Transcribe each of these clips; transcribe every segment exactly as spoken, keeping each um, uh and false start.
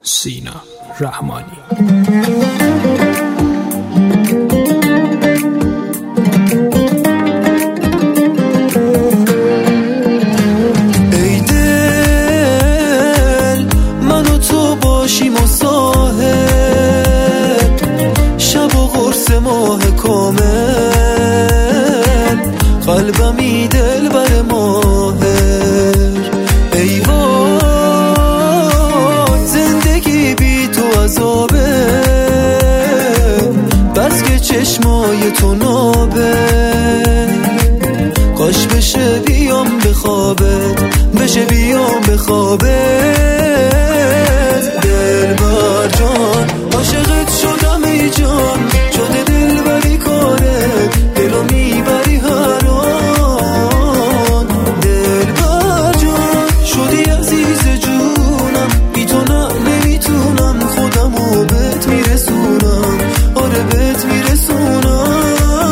سینا رحمانی. ای دل من و تو باشیم و ساحل، شب و قرص ماه کامل، قلبمی دل بر ماهر. ای وای زندگی بی تو عذابه، بس که چشمای تو نابه. کاش بشه بیام به خوابت، بشه بیام به خوابت. دل بر جان عاشقت شدم ای جان، شده دل بری کارت، دلو میبری هر آن. دل بر جان شدی عزیز جونم، بی تو نه نمیتونم خودمو بهت میرسونم، آره بهت میرسونم.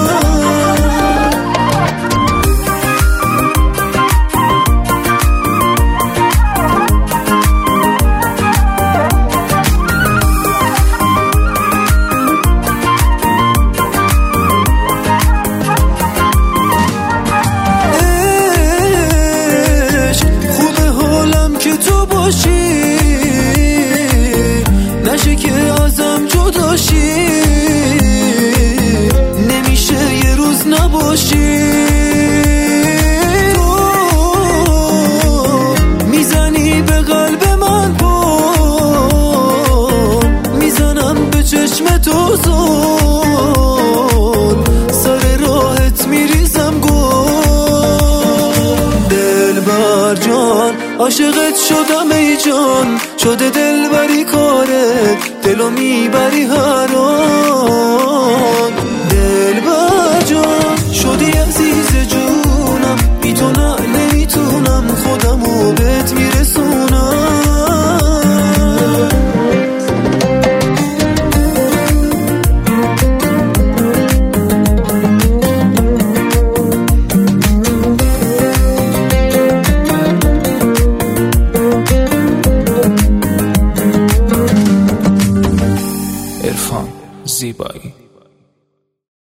نشه که ازم جدا شی، نمیشه یه روز نباشی. تو میزنی به قلب من پل، میزنم به چشم تو زل، سر راهت میریزم گل. دل بر جان عاشقت شدم ای جان، شده دل بری کارت، دلو میبری هر